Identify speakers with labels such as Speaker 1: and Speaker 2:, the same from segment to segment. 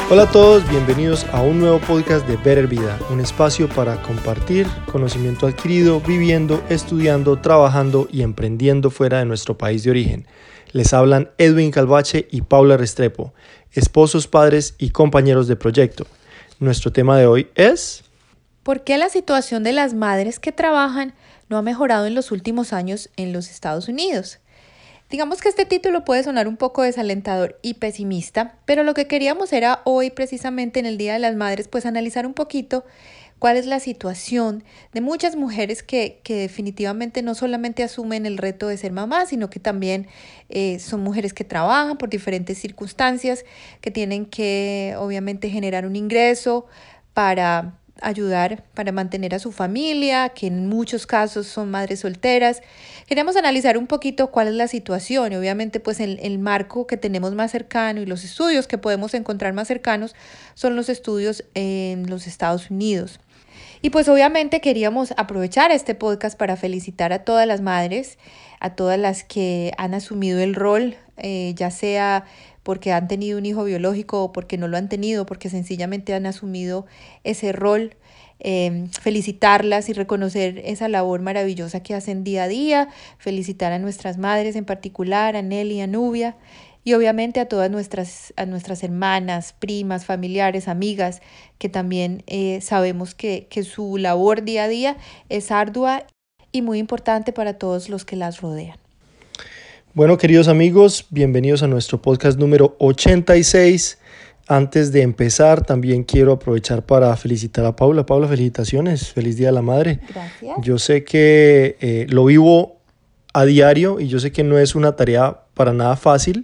Speaker 1: Hola a todos, bienvenidos a un nuevo podcast de Better Vida, un espacio para compartir conocimiento adquirido viviendo, estudiando, trabajando y emprendiendo fuera de nuestro país de origen. Les hablan Edwin Calvache y Paula Restrepo, esposos, padres y compañeros de proyecto. Nuestro tema de hoy es...
Speaker 2: ¿Por qué la situación de las madres que trabajan no ha mejorado en los últimos años en los Estados Unidos? Digamos que este título puede sonar un poco desalentador y pesimista, pero lo que queríamos era hoy, precisamente en el Día de las Madres, pues analizar un poquito cuál es la situación de muchas mujeres que definitivamente no solamente asumen el reto de ser mamás, sino que también son mujeres que trabajan por diferentes circunstancias, que tienen que obviamente generar un ingreso para ayudar, para mantener a su familia, que en muchos casos son madres solteras. Queremos analizar un poquito cuál es la situación y obviamente pues el marco que tenemos más cercano y los estudios que podemos encontrar más cercanos son los estudios en los Estados Unidos. Y pues obviamente queríamos aprovechar este podcast para felicitar a todas las madres, a todas las que han asumido el rol, ya sea porque han tenido un hijo biológico o porque no lo han tenido, porque sencillamente han asumido ese rol. Felicitarlas y reconocer esa labor maravillosa que hacen día a día, felicitar a nuestras madres en particular, a Nelly, a Nubia, y obviamente a todas nuestras hermanas, primas, familiares, amigas, que también sabemos que su labor día a día es ardua y muy importante para todos los que las rodean.
Speaker 1: Bueno, queridos amigos, bienvenidos a nuestro podcast número 86. Antes de empezar, también quiero aprovechar para felicitar a Paula. Paula, felicitaciones. Feliz Día de la Madre.
Speaker 2: Gracias.
Speaker 1: Yo sé que lo vivo a diario y yo sé que no es una tarea para nada fácil.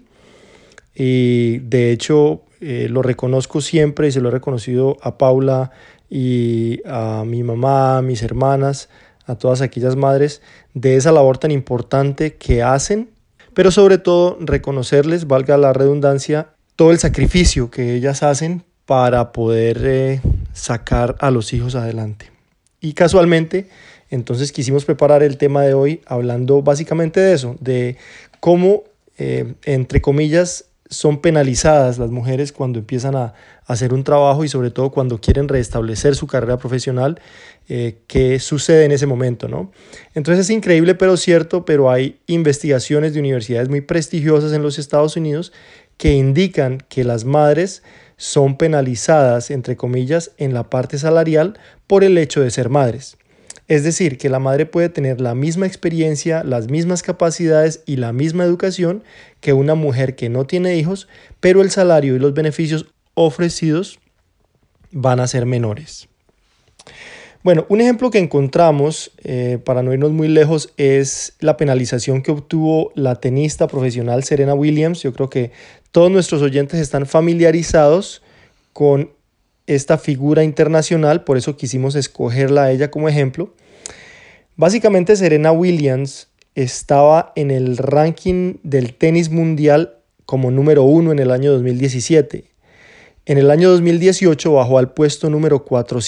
Speaker 1: Y de hecho, lo reconozco siempre y se lo he reconocido a Paula y a mi mamá, a mis hermanas, a todas aquellas madres de esa labor tan importante que hacen. Pero sobre todo, reconocerles, valga la redundancia, todo el sacrificio que ellas hacen para poder sacar a los hijos adelante. Y casualmente, entonces quisimos preparar el tema de hoy hablando básicamente de eso, de cómo, entre comillas, son penalizadas las mujeres cuando empiezan a hacer un trabajo y sobre todo cuando quieren restablecer su carrera profesional, qué sucede en ese momento, ¿no? Entonces es increíble pero cierto, pero hay investigaciones de universidades muy prestigiosas en los Estados Unidos que indican que las madres son penalizadas, entre comillas, en la parte salarial por el hecho de ser madres. Es decir, que la madre puede tener la misma experiencia, las mismas capacidades y la misma educación que una mujer que no tiene hijos, pero el salario y los beneficios ofrecidos van a ser menores. Bueno, un ejemplo que encontramos, para no irnos muy lejos, es la penalización que obtuvo la tenista profesional Serena Williams. Yo creo que todos nuestros oyentes están familiarizados con esta figura internacional, por eso quisimos escogerla a ella como ejemplo. Básicamente Serena Williams estaba en el ranking del tenis mundial como número 1 en el año 2017. En el año 2018 bajó al puesto número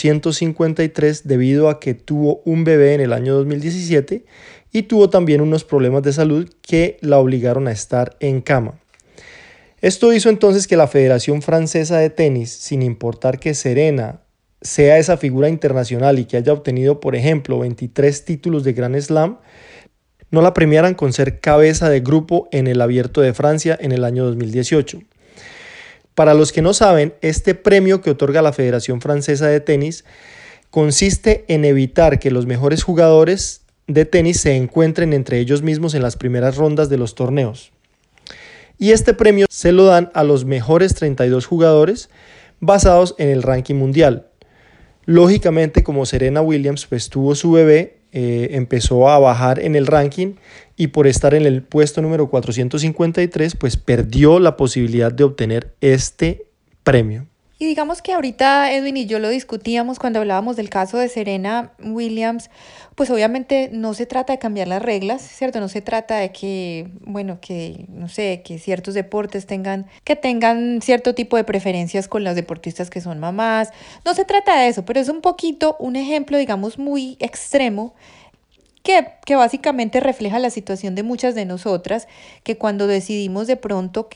Speaker 1: 453 debido a que tuvo un bebé en el año 2017 y tuvo también unos problemas de salud que la obligaron a estar en cama. Esto hizo entonces que la Federación Francesa de Tenis, sin importar que Serena sea esa figura internacional y que haya obtenido, por ejemplo, 23 títulos de Grand Slam, no la premiaran con ser cabeza de grupo en el Abierto de Francia en el año 2018. Para los que no saben, este premio que otorga la Federación Francesa de Tenis consiste en evitar que los mejores jugadores de tenis se encuentren entre ellos mismos en las primeras rondas de los torneos. Y este premio se lo dan a los mejores 32 jugadores basados en el ranking mundial. Lógicamente, como Serena Williams pues tuvo su bebé, empezó a bajar en el ranking y por estar en el puesto número 453 pues perdió la posibilidad de obtener este premio.
Speaker 2: Y digamos que ahorita Edwin y yo lo discutíamos cuando hablábamos del caso de Serena Williams, pues obviamente no se trata de cambiar las reglas, ¿cierto? No se trata de que, no sé, que ciertos deportes tengan cierto tipo de preferencias con las deportistas que son mamás. No se trata de eso, pero es un poquito un ejemplo, digamos, muy extremo que básicamente refleja la situación de muchas de nosotras, que cuando decidimos de pronto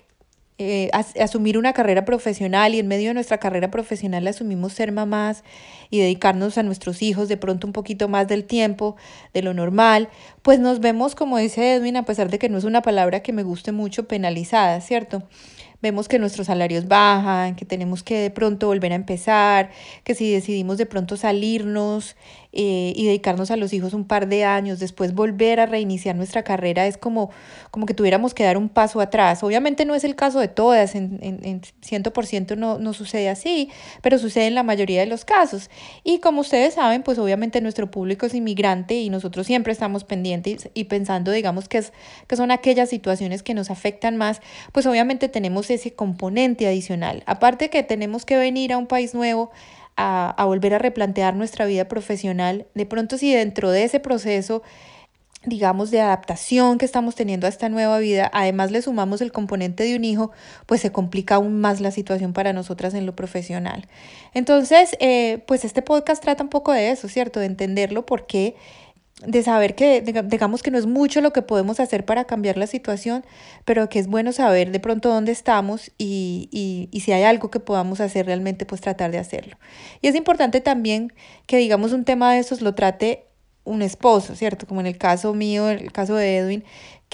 Speaker 2: asumir una carrera profesional y en medio de nuestra carrera profesional asumimos ser mamás y dedicarnos a nuestros hijos de pronto un poquito más del tiempo, de lo normal, pues nos vemos, como dice Edwin, a pesar de que no es una palabra que me guste mucho, penalizadas, ¿cierto? Vemos que nuestros salarios bajan, que tenemos que de pronto volver a empezar, que si decidimos de pronto salirnos y dedicarnos a los hijos un par de años, después volver a reiniciar nuestra carrera, es como que tuviéramos que dar un paso atrás. Obviamente no es el caso de todas, en 100% no sucede así, pero sucede en la mayoría de los casos. Y como ustedes saben, pues obviamente nuestro público es inmigrante y nosotros siempre estamos pendientes y pensando, digamos, que son aquellas situaciones que nos afectan más, pues obviamente tenemos ese componente adicional. Aparte que tenemos que venir a un país nuevo a volver a replantear nuestra vida profesional, de pronto si dentro de ese proceso, digamos, de adaptación que estamos teniendo a esta nueva vida, además le sumamos el componente de un hijo, pues se complica aún más la situación para nosotras en lo profesional. Entonces, pues este podcast trata un poco de eso, ¿cierto? De entenderlo, porque de saber que, digamos que no es mucho lo que podemos hacer para cambiar la situación, pero que es bueno saber de pronto dónde estamos y si hay algo que podamos hacer realmente, pues tratar de hacerlo. Y es importante también que, digamos, un tema de esos lo trate un esposo, ¿cierto? Como en el caso mío, en el caso de Edwin,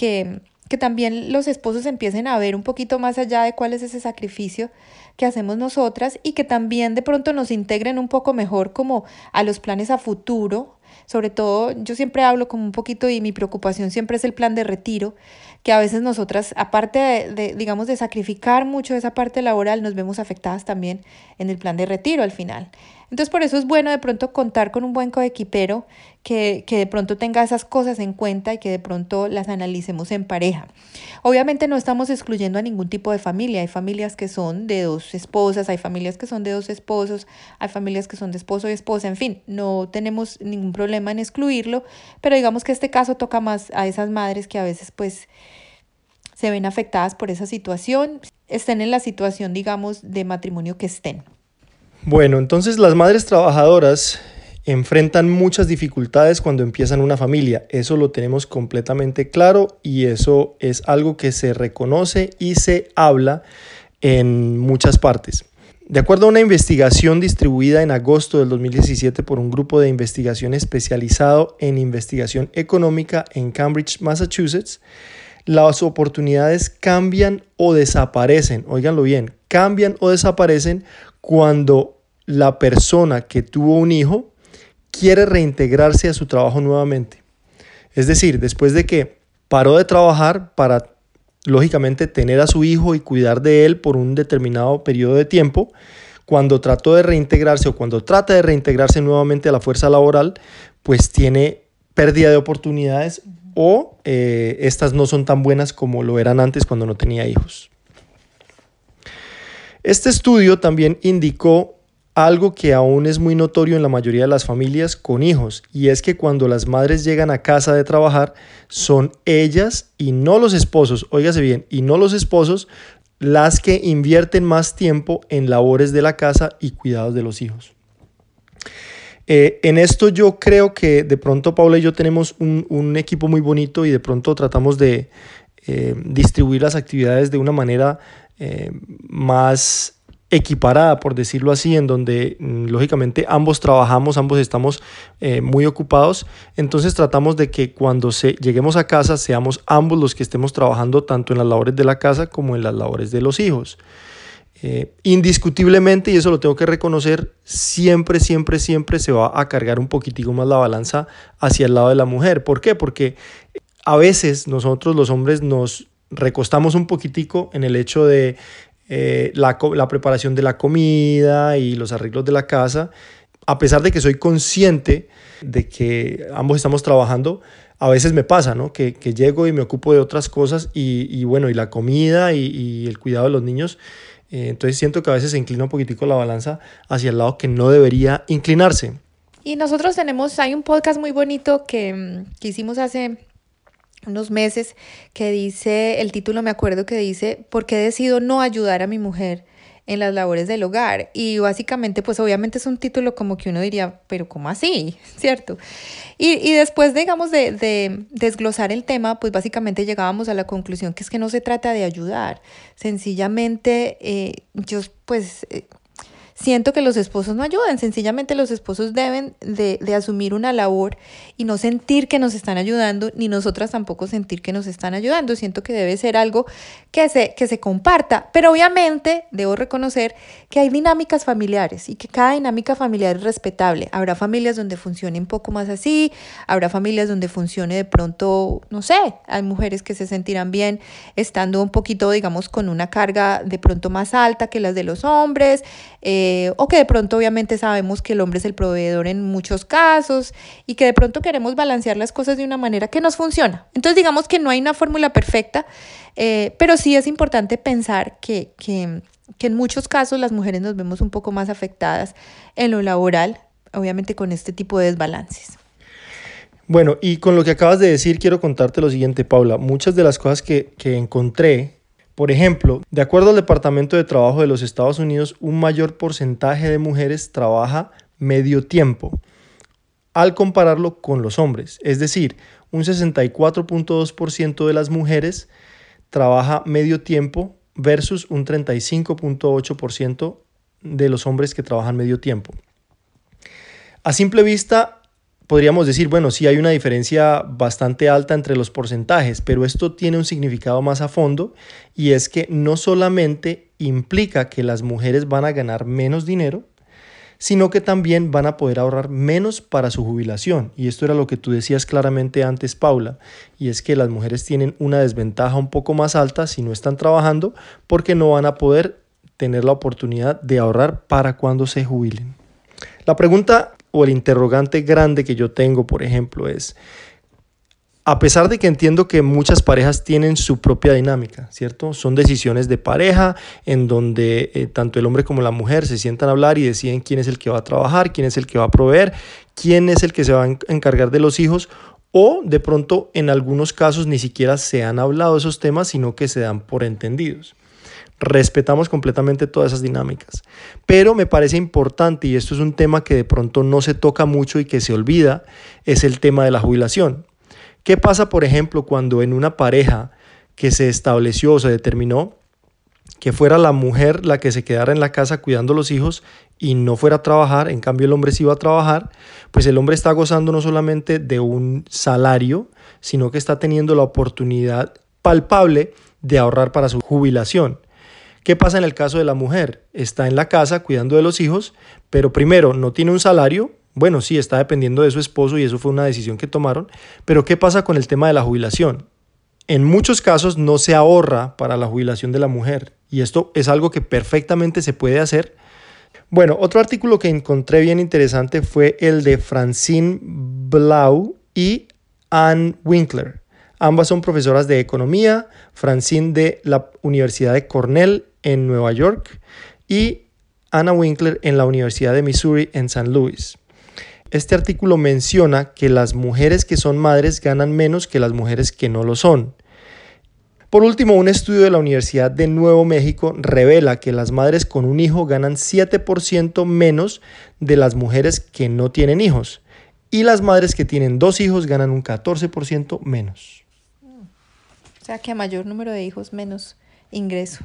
Speaker 2: que también los esposos empiecen a ver un poquito más allá de cuál es ese sacrificio que hacemos nosotras y que también de pronto nos integren un poco mejor como a los planes a futuro. Sobre todo, yo siempre hablo como un poquito y mi preocupación siempre es el plan de retiro, que a veces nosotras, aparte digamos, de sacrificar mucho esa parte laboral, nos vemos afectadas también en el plan de retiro al final. Entonces, por eso es bueno de pronto contar con un buen coequipero que de pronto tenga esas cosas en cuenta y que de pronto las analicemos en pareja. Obviamente no estamos excluyendo a ningún tipo de familia. Hay familias que son de dos esposas, hay familias que son de dos esposos, hay familias que son de esposo y esposa, en fin, no tenemos ningún problema en excluirlo, pero digamos que este caso toca más a esas madres que a veces pues se ven afectadas por esa situación, estén en la situación, digamos, de matrimonio que estén.
Speaker 1: Bueno, entonces las madres trabajadoras enfrentan muchas dificultades cuando empiezan una familia. Eso lo tenemos completamente claro y eso es algo que se reconoce y se habla en muchas partes. De acuerdo a una investigación distribuida en agosto del 2017 por un grupo de investigación especializado en investigación económica en Cambridge, Massachusetts, las oportunidades cambian o desaparecen. Óiganlo bien, cambian o desaparecen cuando la persona que tuvo un hijo quiere reintegrarse a su trabajo nuevamente. Es decir, después de que paró de trabajar para, lógicamente, tener a su hijo y cuidar de él por un determinado periodo de tiempo, cuando trató de reintegrarse o cuando trata de reintegrarse nuevamente a la fuerza laboral, pues tiene pérdida de oportunidades o estas no son tan buenas como lo eran antes cuando no tenía hijos. Este estudio también indicó algo que aún es muy notorio en la mayoría de las familias con hijos, y es que cuando las madres llegan a casa de trabajar, son ellas y no los esposos, óigase bien, y no los esposos las que invierten más tiempo en labores de la casa y cuidados de los hijos. En esto yo creo que de pronto Paula y yo tenemos un equipo muy bonito y de pronto tratamos de distribuir las actividades de una manera más equiparada, por decirlo así, en donde lógicamente ambos trabajamos, ambos estamos muy ocupados, entonces tratamos de que cuando lleguemos a casa seamos ambos los que estemos trabajando tanto en las labores de la casa como en las labores de los hijos. Indiscutiblemente, y eso lo tengo que reconocer, siempre se va a cargar un poquitico más la balanza hacia el lado de la mujer. ¿Por qué? Porque a veces nosotros los hombres nos recostamos un poquitico en el hecho de la preparación de la comida y los arreglos de la casa, a pesar de que soy consciente de que ambos estamos trabajando. A veces me pasa, ¿no? que llego y me ocupo de otras cosas y bueno, y la comida y el cuidado de los niños. Entonces siento que a veces se inclina un poquitico la balanza hacia el lado que no debería inclinarse.
Speaker 2: Y nosotros hay un podcast muy bonito que hicimos hace unos meses que dice, el título me acuerdo que dice, ¿por qué decido no ayudar a mi mujer en las labores del hogar. Y básicamente, pues obviamente es un título como que uno diría, pero ¿cómo así? ¿Cierto? Y después, digamos, de desglosar el tema, pues básicamente llegábamos a la conclusión que es que no se trata de ayudar. Sencillamente, yo pues siento que los esposos no ayudan, sencillamente los esposos deben de asumir una labor y no sentir que nos están ayudando, ni nosotras tampoco sentir que nos están ayudando. Siento que debe ser algo que se comparta, pero obviamente debo reconocer que hay dinámicas familiares y que cada dinámica familiar es respetable. Habrá familias donde funcione un poco más así, habrá familias donde funcione de pronto, no sé, hay mujeres que se sentirán bien estando un poquito, digamos, con una carga de pronto más alta que las de los hombres, o que de pronto obviamente sabemos que el hombre es el proveedor en muchos casos y que de pronto queremos balancear las cosas de una manera que nos funciona. Entonces digamos que no hay una fórmula perfecta, pero sí es importante pensar que en muchos casos las mujeres nos vemos un poco más afectadas en lo laboral, obviamente con este tipo de desbalances.
Speaker 1: Bueno, y con lo que acabas de decir, quiero contarte lo siguiente, Paula. Muchas de las cosas que encontré, por ejemplo, de acuerdo al Departamento de Trabajo de los Estados Unidos, un mayor porcentaje de mujeres trabaja medio tiempo al compararlo con los hombres. Es decir, un 64.2% de las mujeres trabaja medio tiempo versus un 35.8% de los hombres que trabajan medio tiempo. A simple vista, podríamos decir, bueno, sí hay una diferencia bastante alta entre los porcentajes, pero esto tiene un significado más a fondo y es que no solamente implica que las mujeres van a ganar menos dinero, sino que también van a poder ahorrar menos para su jubilación. Y esto era lo que tú decías claramente antes, Paula, y es que las mujeres tienen una desventaja un poco más alta si no están trabajando porque no van a poder tener la oportunidad de ahorrar para cuando se jubilen. La pregunta o el interrogante grande que yo tengo, por ejemplo, es, a pesar de que entiendo que muchas parejas tienen su propia dinámica, ¿cierto? Son decisiones de pareja en donde tanto el hombre como la mujer se sientan a hablar y deciden quién es el que va a trabajar, quién es el que va a proveer, quién es el que se va a encargar de los hijos, o de pronto en algunos casos ni siquiera se han hablado esos temas, sino que se dan por entendidos. Respetamos completamente todas esas dinámicas, pero me parece importante, y esto es un tema que de pronto no se toca mucho y que se olvida, es el tema de la jubilación. ¿Qué pasa, por ejemplo, cuando en una pareja que se estableció o se determinó que fuera la mujer la que se quedara en la casa cuidando a los hijos y no fuera a trabajar, en cambio el hombre sí iba a trabajar, pues el hombre está gozando no solamente de un salario, sino que está teniendo la oportunidad palpable de ahorrar para su jubilación? ¿Qué pasa en el caso de la mujer? Está en la casa cuidando de los hijos, pero primero no tiene un salario. Bueno, sí, está dependiendo de su esposo y eso fue una decisión que tomaron, pero ¿qué pasa con el tema de la jubilación? En muchos casos no se ahorra para la jubilación de la mujer y esto es algo que perfectamente se puede hacer. Bueno, otro artículo que encontré bien interesante fue el de Francine Blau y Anne Winkler. Ambas son profesoras de economía, Francine de la Universidad de Cornell en Nueva York y Anna Winkler en la Universidad de Missouri en San Luis. Este artículo menciona que las mujeres que son madres ganan menos que las mujeres que no lo son. Por último, un estudio de la Universidad de Nuevo México revela que las madres con un hijo ganan 7% menos de las mujeres que no tienen hijos y las madres que tienen 2 hijos ganan un 14% menos.
Speaker 2: O sea que a mayor número de hijos, menos ingreso.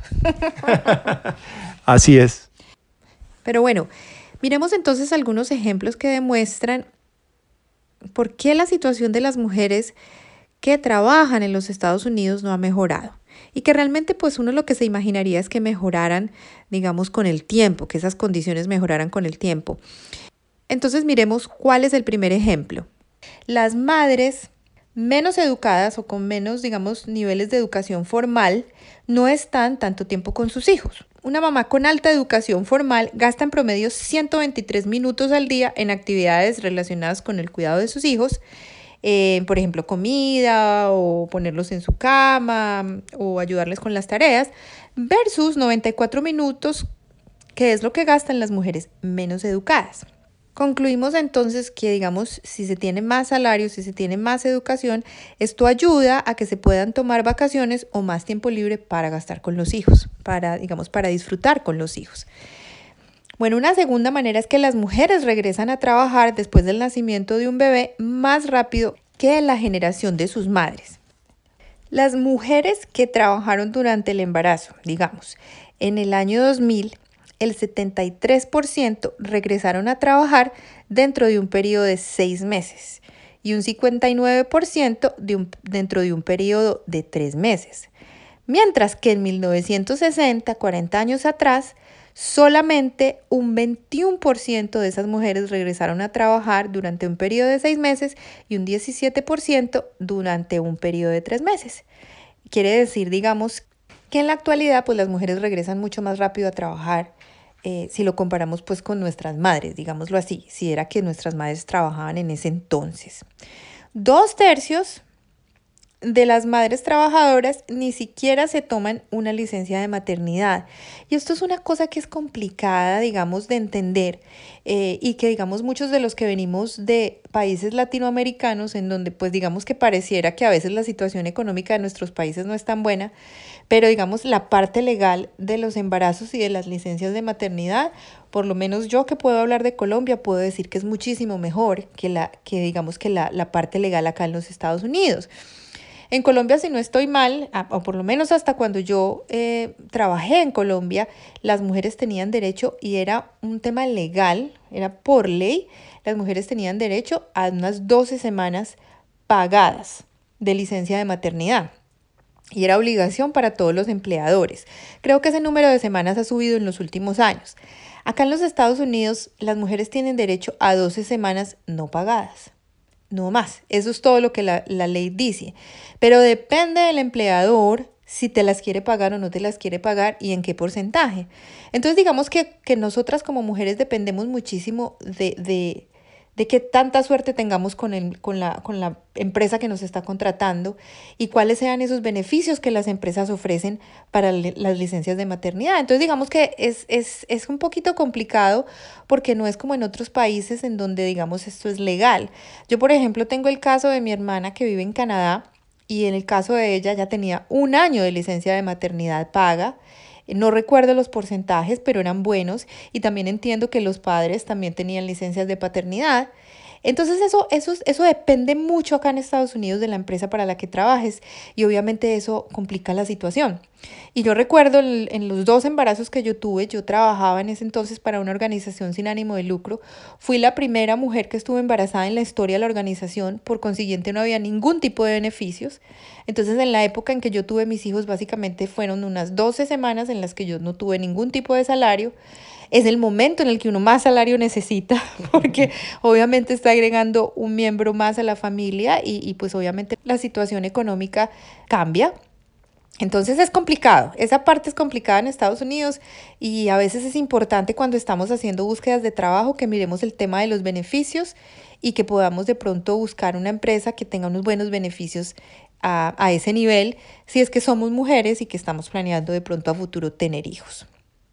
Speaker 1: Así es.
Speaker 2: Pero bueno, miremos entonces algunos ejemplos que demuestran por qué la situación de las mujeres que trabajan en los Estados Unidos no ha mejorado. Y que realmente pues uno lo que se imaginaría es que mejoraran, digamos, con el tiempo, que esas condiciones mejoraran con el tiempo. Entonces miremos cuál es el primer ejemplo. Las madres menos educadas o con menos, digamos, niveles de educación formal no están tanto tiempo con sus hijos. Una mamá con alta educación formal gasta en promedio 123 minutos al día en actividades relacionadas con el cuidado de sus hijos, por ejemplo, comida o ponerlos en su cama o ayudarles con las tareas, versus 94 minutos, que es lo que gastan las mujeres menos educadas. Concluimos entonces que, digamos, si se tiene más salario, si se tiene más educación, esto ayuda a que se puedan tomar vacaciones o más tiempo libre para gastar con los hijos, para disfrutar con los hijos. Bueno, una segunda manera es que las mujeres regresan a trabajar después del nacimiento de un bebé más rápido que la generación de sus madres. Las mujeres que trabajaron durante el embarazo, digamos, en el año 2000, el 73% regresaron a trabajar dentro de un periodo de 6 meses y un 59% dentro de un periodo de 3 meses. Mientras que en 1960, 40 años atrás, solamente un 21% de esas mujeres regresaron a trabajar durante un periodo de 6 meses y un 17% durante un periodo de 3 meses. Quiere decir, digamos, que en la actualidad pues las mujeres regresan mucho más rápido a trabajar si lo comparamos pues con nuestras madres, digámoslo así, si era que nuestras madres trabajaban en ese entonces. 2/3 de las madres trabajadoras ni siquiera se toman una licencia de maternidad. Y esto es una cosa que es complicada, digamos, de entender y que, digamos, muchos de los que venimos de países latinoamericanos, en donde, pues, digamos que pareciera que a veces la situación económica de nuestros países no es tan buena, pero, digamos, la parte legal de los embarazos y de las licencias de maternidad, por lo menos yo que puedo hablar de Colombia, puedo decir que es muchísimo mejor que la parte legal acá en los Estados Unidos. En Colombia, si no estoy mal, o por lo menos hasta cuando yo trabajé en Colombia, las mujeres tenían derecho, y era un tema legal, era por ley, las mujeres tenían derecho a unas 12 semanas pagadas de licencia de maternidad. Y era obligación para todos los empleadores. Creo que ese número de semanas ha subido en los últimos años. Acá en los Estados Unidos, las mujeres tienen derecho a 12 semanas no pagadas. No más, eso es todo lo que la ley dice, pero depende del empleador si te las quiere pagar o no te las quiere pagar y en qué porcentaje. Entonces digamos que nosotras como mujeres dependemos muchísimo de qué tanta suerte tengamos con la empresa que nos está contratando y cuáles sean esos beneficios que las empresas ofrecen para las licencias de maternidad. Entonces digamos que es un poquito complicado porque no es como en otros países en donde, digamos, esto es legal. Yo, por ejemplo, tengo el caso de mi hermana que vive en Canadá y en el caso de ella ya tenía 1 año de licencia de maternidad paga. No recuerdo los porcentajes, pero eran buenos, y también entiendo que los padres también tenían licencias de paternidad. Entonces eso depende mucho acá en Estados Unidos de la empresa para la que trabajes, y obviamente eso complica la situación. Y yo recuerdo en los 2 embarazos que yo tuve, yo trabajaba en ese entonces para una organización sin ánimo de lucro. Fui la primera mujer que estuvo embarazada en la historia de la organización, por consiguiente no había ningún tipo de beneficios. Entonces en la época en que yo tuve mis hijos básicamente fueron unas 12 semanas en las que yo no tuve ningún tipo de salario. Es el momento en el que uno más salario necesita porque obviamente está agregando un miembro más a la familia y pues obviamente la situación económica cambia. Entonces es complicado, esa parte es complicada en Estados Unidos, y a veces es importante cuando estamos haciendo búsquedas de trabajo que miremos el tema de los beneficios y que podamos de pronto buscar una empresa que tenga unos buenos beneficios a ese nivel, si es que somos mujeres y que estamos planeando de pronto a futuro tener hijos.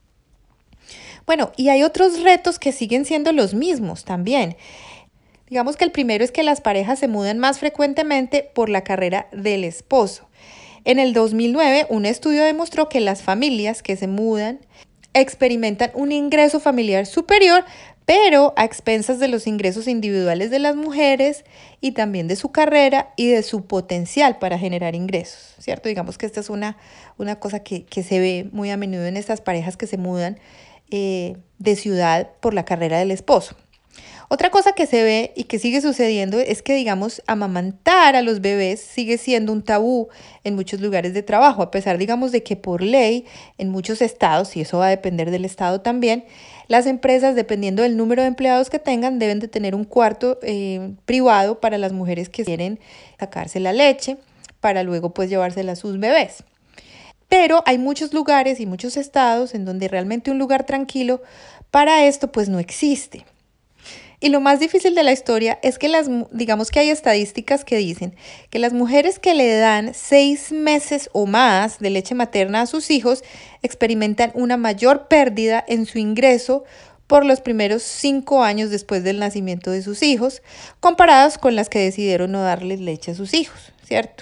Speaker 2: Bueno, y hay otros retos que siguen siendo los mismos también. Digamos que el primero es que las parejas se mudan más frecuentemente por la carrera del esposo. En el 2009, un estudio demostró que las familias que se mudan experimentan un ingreso familiar superior, pero a expensas de los ingresos individuales de las mujeres y también de su carrera y de su potencial para generar ingresos, ¿cierto? Digamos que esta es una cosa que se ve muy a menudo en estas parejas que se mudan de ciudad por la carrera del esposo. Otra cosa que se ve y que sigue sucediendo es que, digamos, amamantar a los bebés sigue siendo un tabú en muchos lugares de trabajo, a pesar, digamos, de que por ley en muchos estados, y eso va a depender del estado también, las empresas, dependiendo del número de empleados que tengan, deben de tener un cuarto privado para las mujeres que quieren sacarse la leche para luego pues llevársela a sus bebés. Pero hay muchos lugares y muchos estados en donde realmente un lugar tranquilo para esto pues no existe. Y lo más difícil de la historia es que digamos que hay estadísticas que dicen que las mujeres que le dan 6 meses o más de leche materna a sus hijos experimentan una mayor pérdida en su ingreso por los primeros 5 años después del nacimiento de sus hijos, comparados con las que decidieron no darles leche a sus hijos, ¿cierto?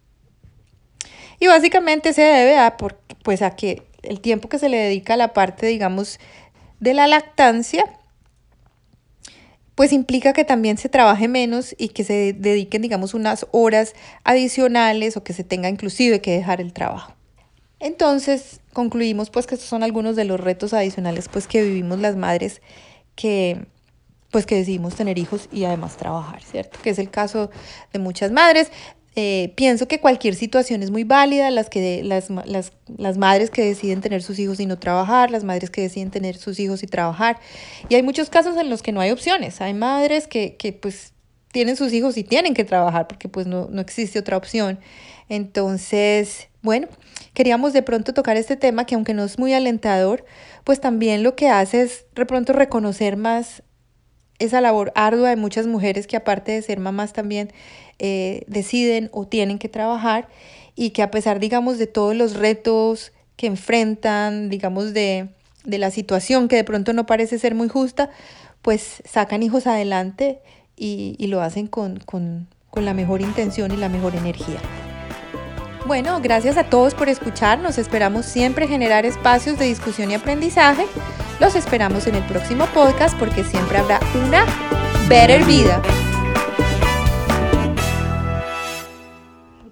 Speaker 2: Y básicamente se debe a que el tiempo que se le dedica a la parte, digamos, de la lactancia, pues implica que también se trabaje menos y que se dediquen, digamos, unas horas adicionales o que se tenga inclusive que dejar el trabajo. Entonces, concluimos pues que estos son algunos de los retos adicionales pues que vivimos las madres que decidimos tener hijos y además trabajar, ¿cierto? Que es el caso de muchas madres. Pienso que cualquier situación es muy válida, las madres que deciden tener sus hijos y no trabajar, las madres que deciden tener sus hijos y trabajar. Y hay muchos casos en los que no hay opciones. Hay madres que pues tienen sus hijos y tienen que trabajar porque pues no existe otra opción. Entonces, bueno, queríamos de pronto tocar este tema que aunque no es muy alentador, pues también lo que hace es de pronto reconocer más esa labor ardua de muchas mujeres que aparte de ser mamás también deciden o tienen que trabajar y que a pesar, digamos, de todos los retos que enfrentan, digamos, de la situación que de pronto no parece ser muy justa, pues sacan hijos adelante y lo hacen con la mejor intención y la mejor energía. Bueno, gracias a todos por escucharnos. Esperamos siempre generar espacios de discusión y aprendizaje. Los esperamos en el próximo podcast porque siempre habrá una Better Vida.